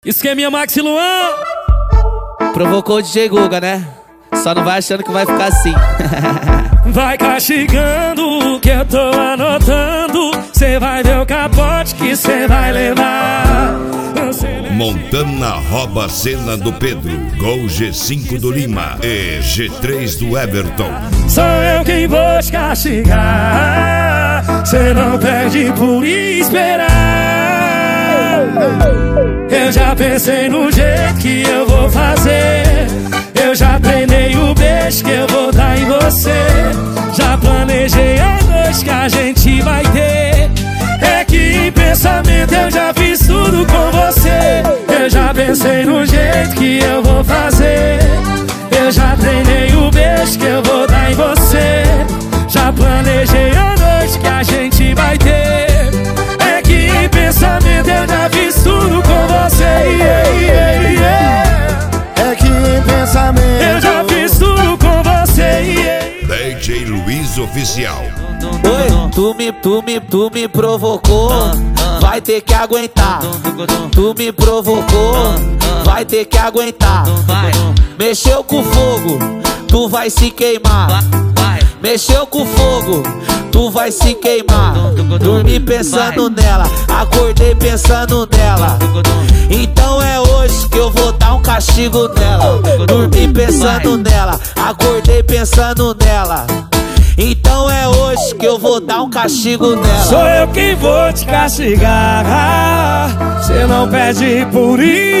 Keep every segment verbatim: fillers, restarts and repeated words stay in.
Esqueminha Maxi Luan. Provocou o D J Guga, né? Só não vai achando que vai ficar assim. Vai castigando que eu tô anotando. Cê vai ver o capote que cê vai levar. Montana rouba a cena do Pedro. Gol G cinco do Lima e G três do Everton. Sou eu quem vou te castigar. Cê não perde por esperar. Eu já pensei no jeito que eu vou fazer. Eu já treinei o beijo que eu vou dar em você. Já planejei a noite que a gente vai ter. É que em pensamento eu já fiz tudo com você. Eu já pensei no jeito que eu vou fazer. Eu já treinei o beijo que eu vou dar em você. Já planejei a noite que a gente vai ter. É que em pensamento eu já fiz tudo com você. Yeah, yeah, yeah. É que em pensamento eu já fiz tudo com você. Yeah. D J Luiz Oficial. Oi, tu me, tu me, tu me provocou, vai ter que aguentar. Tu me provocou, vai ter que aguentar. Mexeu com fogo, tu vai se queimar. Mexeu com fogo, tu vai se queimar. Dormi pensando nela, acordei pensando nela. Então é hoje que eu vou dar um castigo nela. Dormi pensando nela, acordei pensando nela. Então é hoje que eu vou dar um castigo nela. Sou eu quem vou te castigar. Cê não pede por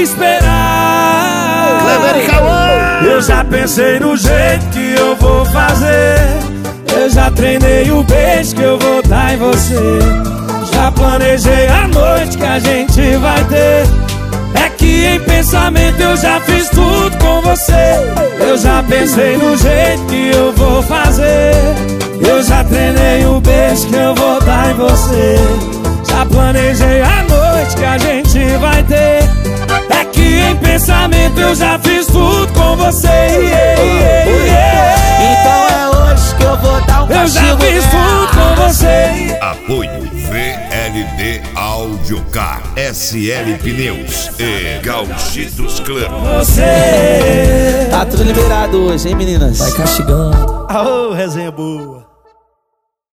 esperar. Eu já pensei no jeito que eu vou fazer. Eu já treinei o beijo que eu vou dar em você. Já planejei a noite que a gente vai ter. É que em pensamento eu já fiz tudo com você. Eu já pensei no jeito que eu vou fazer. Eu já treinei o beijo que eu vou dar em você. Já planejei a noite que a gente vai ter. É que em pensamento eu já fiz tudo com você. Yeah, yeah, yeah. Então é hoje que eu vou dar um eu castigo já fiz nela. tudo com você. Apoio V L D Audiocar, S L Pneus e Gauchitos Club. Você Tá tudo liberado hoje, hein, meninas? vai castigando. Aô, resenha boa.